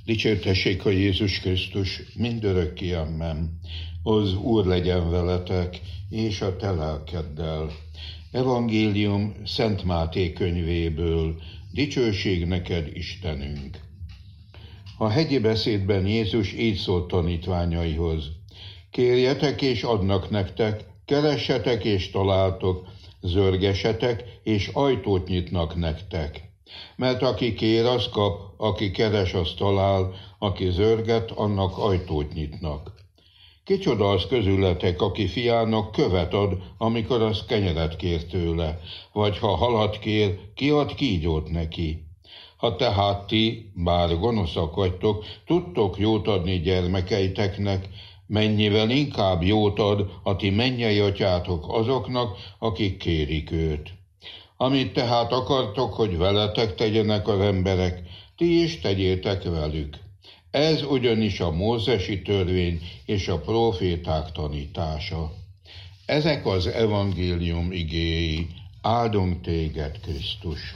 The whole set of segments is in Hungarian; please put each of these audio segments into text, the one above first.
Dicsértessék a Jézus Krisztus, mindörökké amen. Az Úr legyen veletek, és a te lelkeddel. Evangélium Szent Máté könyvéből. Dicsőség neked, Istenünk! A hegyi beszédben Jézus így szólt tanítványaihoz. Kérjetek és adnak nektek, keressetek és találtok, zörgesetek és ajtót nyitnak nektek. Mert aki kér, az kap, aki keres, az talál, aki zörget, annak ajtót nyitnak. Kicsoda az közületek, aki fiának követ ad, amikor az kenyeret kér tőle, vagy ha halat kér, ki ad kígyót neki. Ha tehát ti, bár gonoszak vagytok, tudtok jót adni gyermekeiteknek, mennyivel inkább jót ad a ti mennyei atyátok azoknak, akik kérik őt. Amit tehát akartok, hogy veletek tegyenek az emberek, ti is tegyétek velük. Ez ugyanis a mózesi törvény és a próféták tanítása. Ezek az evangélium igéi. Áldunk téged, Krisztus!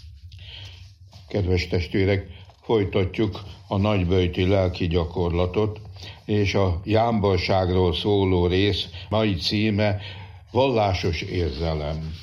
Kedves testvérek, folytatjuk a nagyböjti lelki gyakorlatot, és a jámborságról szóló rész mai címe vallásos érzelem.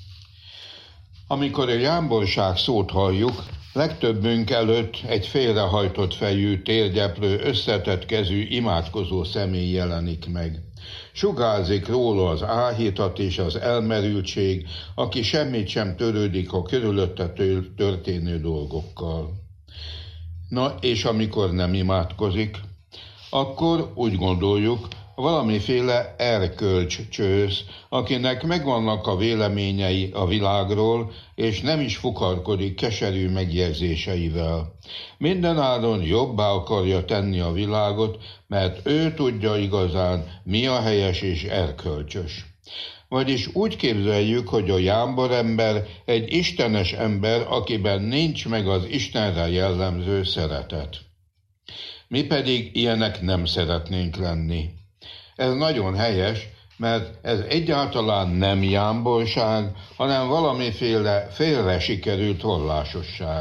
Amikor a jámborság szót halljuk, legtöbbünk előtt egy félrehajtott fejű, térgyeplő, összetett kezű, imádkozó személy jelenik meg. Sugárzik róla az áhítat és az elmerültség, aki semmit sem törődik a körülötte történő dolgokkal. Na, és amikor nem imádkozik, akkor úgy gondoljuk, valamiféle erkölcscsősz, akinek megvannak a véleményei a világról, és nem is fukarkodik keserű megjegyzéseivel. Mindenáron jobbá akarja tenni a világot, mert ő tudja igazán, mi a helyes és erkölcsös. Vagyis úgy képzeljük, hogy a jámborember egy istenes ember, akiben nincs meg az Istenre jellemző szeretet. Mi pedig ilyenek nem szeretnénk lenni. Ez nagyon helyes, mert ez egyáltalán nem jámborság, hanem valamiféle félre sikerült vallásosság.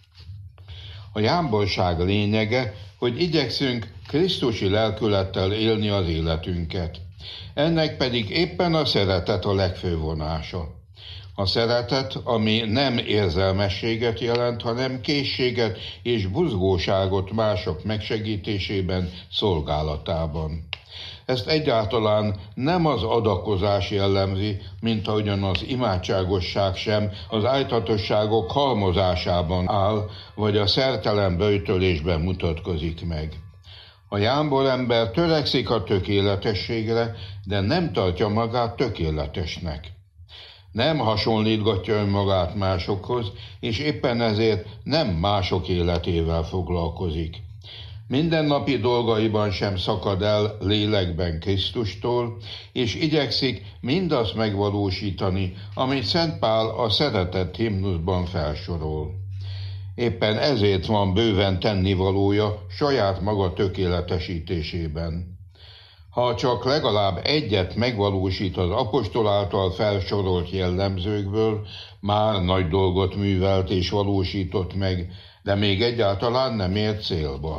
A jámborság lényege, hogy igyekszünk krisztusi lelkülettel élni az életünket. Ennek pedig éppen a szeretet a legfőbb vonása. A szeretet, ami nem érzelmességet jelent, hanem készséget és buzgóságot mások megsegítésében, szolgálatában. Ezt egyáltalán nem az adakozás jellemzi, mint ahogyan az imádságosság sem az ájtatosságok halmozásában áll, vagy a szertelen böjtölésben mutatkozik meg. A jámborember törekszik a tökéletességre, de nem tartja magát tökéletesnek. Nem hasonlítgatja önmagát másokhoz, és éppen ezért nem mások életével foglalkozik. Mindennapi dolgaiban sem szakad el lélekben Krisztustól, és igyekszik mindazt megvalósítani, amit Szent Pál a szeretet himnuszban felsorol. Éppen ezért van bőven tennivalója saját maga tökéletesítésében. Ha csak legalább egyet megvalósít az apostol által felsorolt jellemzőkből, már nagy dolgot művelt és valósított meg, de még egyáltalán nem ért célba.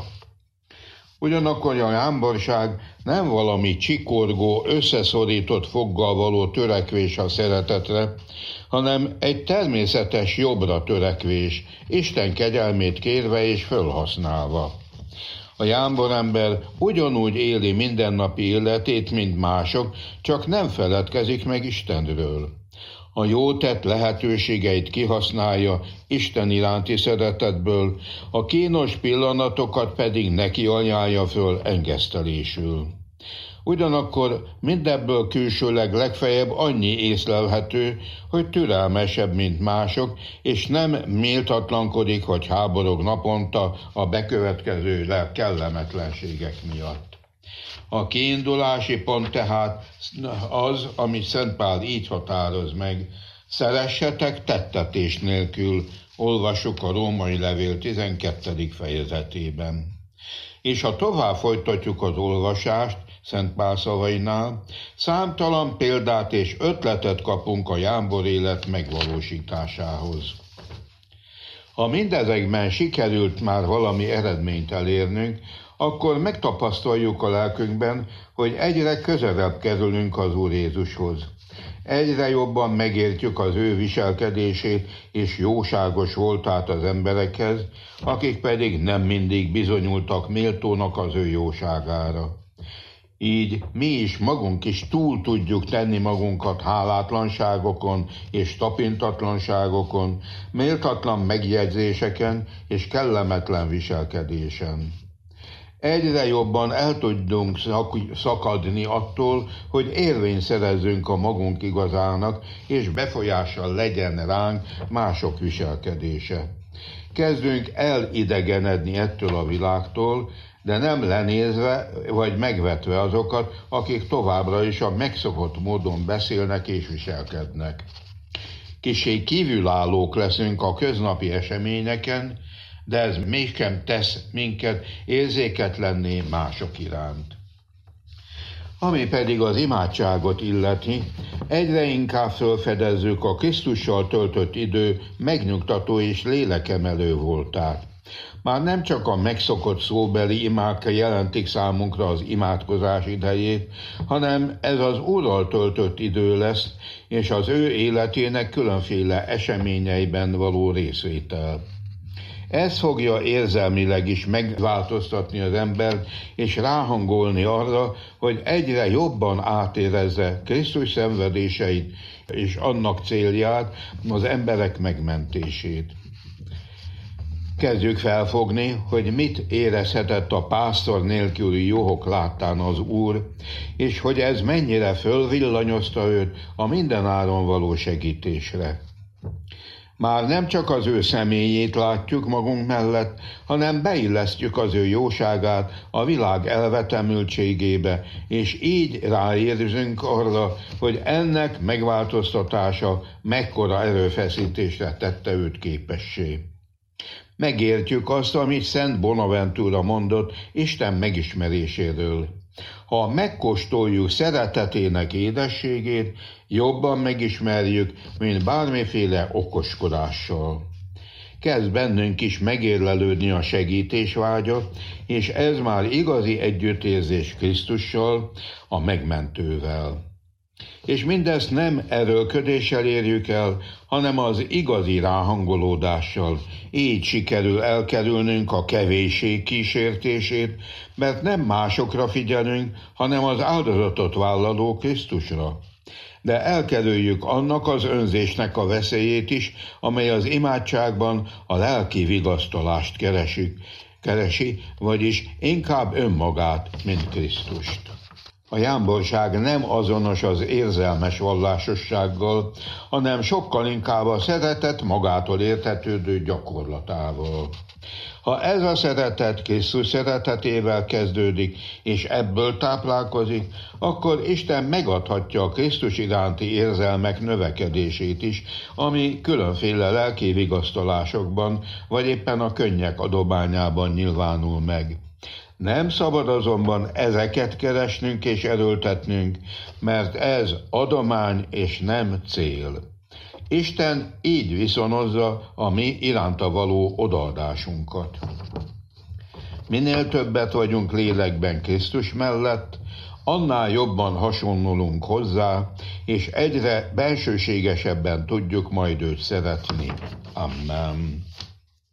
Ugyanakkor a jámborság nem valami csikorgó, összeszorított foggal való törekvés a szeretetre, hanem egy természetes jobbra törekvés, Isten kegyelmét kérve és fölhasználva. A jámborember ugyanúgy éli mindennapi életét, mint mások, csak nem feledkezik meg Istenről. A jó tett lehetőségeit kihasználja Isten iránti szeretetből, a kínos pillanatokat pedig neki ajánlja föl engesztelésül. Ugyanakkor mindebből külsőleg legfeljebb annyi észlelhető, hogy türelmesebb, mint mások, és nem méltatlankodik vagy háborog naponta a bekövetkező kellemetlenségek miatt. A kiindulási pont tehát az, amit Szent Pál így határoz meg: szeressetek tettetés nélkül, olvassuk a Római levél 12. fejezetében. És ha tovább folytatjuk az olvasást, Szent Pál szavainál, számtalan példát és ötletet kapunk a jámbor élet megvalósításához. Ha mindezekben sikerült már valami eredményt elérnünk, akkor megtapasztaljuk a lelkünkben, hogy egyre közelebb kerülünk az Úr Jézushoz. Egyre jobban megértjük az ő viselkedését és jóságos voltát az emberekhez, akik pedig nem mindig bizonyultak méltónak az ő jóságára. Így mi is magunk is túl tudjuk tenni magunkat hálátlanságokon és tapintatlanságokon, méltatlan megjegyzéseken és kellemetlen viselkedésen. Egyre jobban el tudunk szakadni attól, hogy érvényt szerezzünk a magunk igazának, és befolyással legyen ránk mások viselkedése. Kezdünk elidegenedni ettől a világtól, de nem lenézve vagy megvetve azokat, akik továbbra is a megszokott módon beszélnek és viselkednek. Kissé kívülállók leszünk a köznapi eseményeken, de ez mégsem tesz minket érzéketlenné mások iránt. Ami pedig az imádságot illeti, egyre inkább felfedezzük a Krisztussal töltött idő megnyugtató és lélekemelő voltát. Már nem csak a megszokott szóbeli imák jelentik számunkra az imádkozás idejét, hanem ez az Úrral töltött idő lesz, és az ő életének különféle eseményeiben való részvétel. Ez fogja érzelmileg is megváltoztatni az embert, és ráhangolni arra, hogy egyre jobban átérezze Krisztus szenvedéseit, és annak célját, az emberek megmentését. Kezdjük felfogni, hogy mit érezhetett a pásztor nélküli juhok láttán az Úr, és hogy ez mennyire fölvillanyozta őt a mindenáron való segítésre. Már nem csak az ő személyét látjuk magunk mellett, hanem beillesztjük az ő jóságát a világ elvetemültségébe, és így ráérzünk arra, hogy ennek megváltoztatása mekkora erőfeszítésre tette őt képessé. Megértjük azt, amit Szent Bonaventura mondott Isten megismeréséről. Ha megkóstoljuk szeretetének édességét, jobban megismerjük, mint bármiféle okoskodással. Kezd bennünk is megérlelődni a segítésvágya, és ez már igazi együttérzés Krisztussal, a megmentővel. És mindezt nem erőlködéssel érjük el, hanem az igazi ráhangolódással. Így sikerül elkerülnünk a kevésség kísértését, mert nem másokra figyelünk, hanem az áldozatot vállaló Krisztusra. De elkerüljük annak az önzésnek a veszélyét is, amely az imádságban a lelki vigasztalást keresi, vagyis inkább önmagát, mint Krisztust. A jámborság nem azonos az érzelmes vallásossággal, hanem sokkal inkább a szeretet magától értetődő gyakorlatával. Ha ez a szeretet Krisztus szeretetével kezdődik, és ebből táplálkozik, akkor Isten megadhatja a Krisztus iránti érzelmek növekedését is, ami különféle lelki vigasztalásokban, vagy éppen a könnyek adományában nyilvánul meg. Nem szabad azonban ezeket keresnünk és erőltetnünk, mert ez adomány és nem cél. Isten így viszonozza a mi iránta való odaadásunkat. Minél többet vagyunk lélekben Krisztus mellett, annál jobban hasonlulunk hozzá, és egyre bensőségesebben tudjuk majd őt szeretni. Amen.